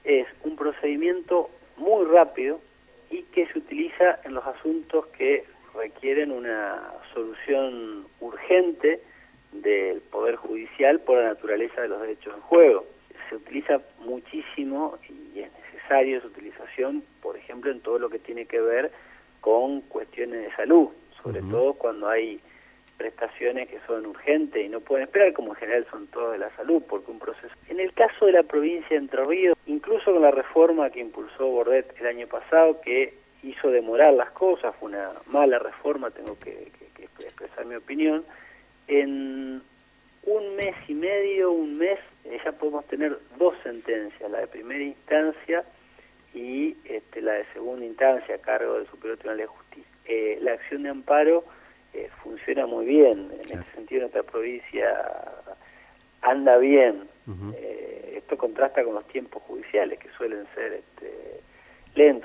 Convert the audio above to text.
es un procedimiento muy rápido y que se utiliza en los asuntos que requieren una solución urgente del Poder Judicial por la naturaleza de los derechos en juego. Se utiliza muchísimo y es necesario su utilización, por ejemplo, en todo lo que tiene que ver con cuestiones de salud, sobre todo cuando hay prestaciones que son urgentes y no pueden esperar, como en general son todas de la salud, porque un proceso... En el caso de la provincia de Entre Ríos, incluso con la reforma que impulsó Bordet el año pasado, que hizo demorar las cosas, fue una mala reforma, tengo que expresar mi opinión, en un mes y medio, un mes, ya podemos tener 2 sentencias, la de primera instancia y la de segunda instancia a cargo del Superior Tribunal de Justicia. La acción de amparo funciona muy bien, en este sentido nuestra provincia anda bien. Esto contrasta con los tiempos judiciales que suelen ser lentos.